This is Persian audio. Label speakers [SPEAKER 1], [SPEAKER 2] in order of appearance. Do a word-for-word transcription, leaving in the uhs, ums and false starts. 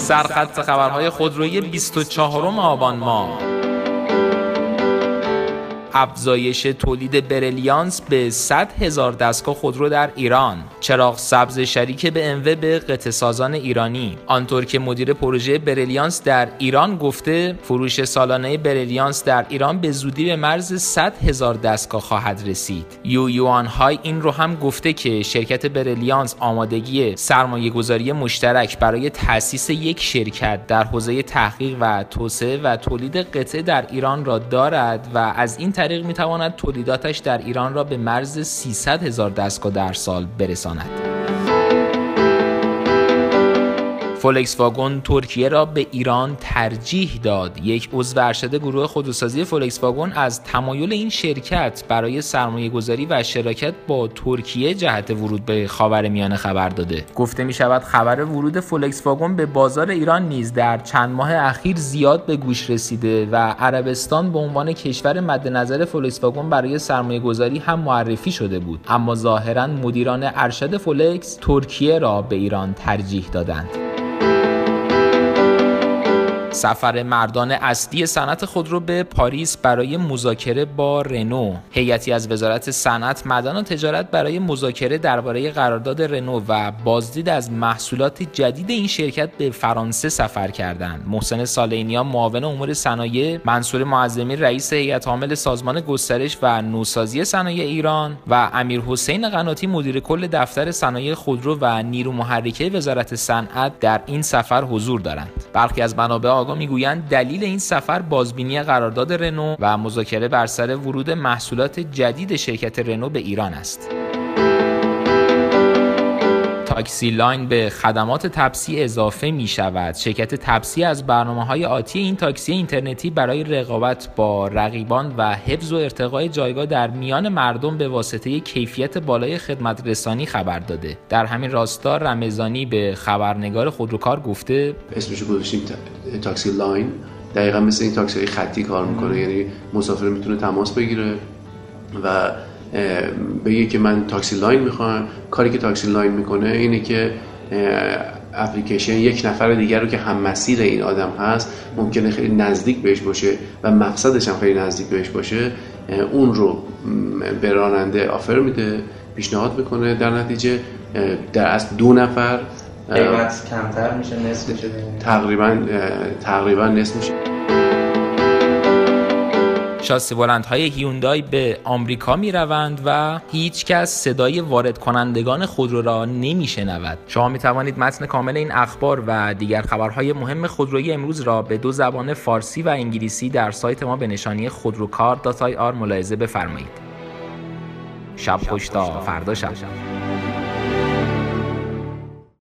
[SPEAKER 1] سرخط خبرهای خودرویی بیست و چهارم آبان ماه. افزایش تولید برلیانس به صد هزار دستگاه خودرو در ایران. چراغ سبز شریک به ام و به قطعه سازان ایرانی. آنطور که مدیر پروژه برلیانس در ایران گفته، فروش سالانه برلیانس در ایران به زودی به مرز صد هزار دستگاه خواهد رسید. یو یوان های این رو هم گفته که شرکت برلیانس آمادگی سرمایه‌گذاری مشترک برای تأسیس یک شرکت در حوزه تحقیق و توسعه و تولید قطعه در ایران را دارد و از این طریق میتواند تولیداتش در ایران را به مرز سیصد هزار دستگاه در سال برساند. فولکس واگن ترکیه را به ایران ترجیح داد. یک عضو ارشد گروه خودروسازی فولکس واگن از تمایل این شرکت برای سرمایه‌گذاری و شراکت با ترکیه جهت ورود به خاورمیانه خبر داده. گفته می شود خبر ورود فولکس واگن به بازار ایران نیز در چند ماه اخیر زیاد به گوش رسیده و عربستان به عنوان کشور مد نظر فولکس واگن برای سرمایه‌گذاری هم معرفی شده بود، اما ظاهراً مدیران ارشد فولکس ترکیه را به ایران ترجیح دادند. سفر مردان اصلی صنعت خودرو به پاریس برای مذاکره با رنو. هیئتی از وزارت صنعت، معدن و تجارت برای مذاکره درباره قرارداد رنو و بازدید از محصولات جدید این شرکت به فرانسه سفر کردند. محسن سالینیان معاون امور صنایع، منصور معظمی رئیس هیئت عامل سازمان گسترش و نوسازی صنایع ایران و امیر حسین قناتی مدیر کل دفتر صنایع خودرو و نیرو محرکه وزارت صنعت در این سفر حضور دارند. برخی از منابع آگاه میگویند دلیل این سفر بازبینی قرارداد رنو و مذاکره بر سر ورود محصولات جدید شرکت رنو به ایران است. تاکسی لاین به خدمات تپسی اضافه می شود. شرکت تپسی از برنامه‌های آتی این تاکسی اینترنتی برای رقابت با رقیبان و حفظ و ارتقای جایگاه در میان مردم به واسطه کیفیت بالای خدمت رسانی خبر داده. در همین راستا رمضانی به خبرنگار خودروکار گفته
[SPEAKER 2] اسمش رو گذاشتیم تاکسی لاین. دقیقاً مثل این تاکسی خطی کار میکنه، یعنی مسافر میتونه تماس بگیره و بگه که من تاکسی لاین میخوام. کاری که تاکسی لاین میکنه اینه که اپلیکیشن یک نفر دیگر رو که هم مسیر این آدم هست ممکنه خیلی نزدیک بهش باشه و مقصدش هم خیلی نزدیک بهش باشه، اون رو به راننده آفر میده، پیشنهاد میکنه. در نتیجه در اصل دو نفر
[SPEAKER 3] قیمت کمتر میشه، نصف میشه،
[SPEAKER 2] تقریبا تقریبا نصف میشه.
[SPEAKER 1] شاسی بلندهای هیوندای به آمریکا می روند و هیچ کس صدای وارد کنندگان خودرو را نمی شنود. شما می توانید متن کامل این اخبار و دیگر خبرهای مهم خودرویی امروز را به دو زبان فارسی و انگلیسی در سایت ما به نشانی خودروکار دات آی آر ملاحظه بفرمایید. شب خوش تا فردا شب.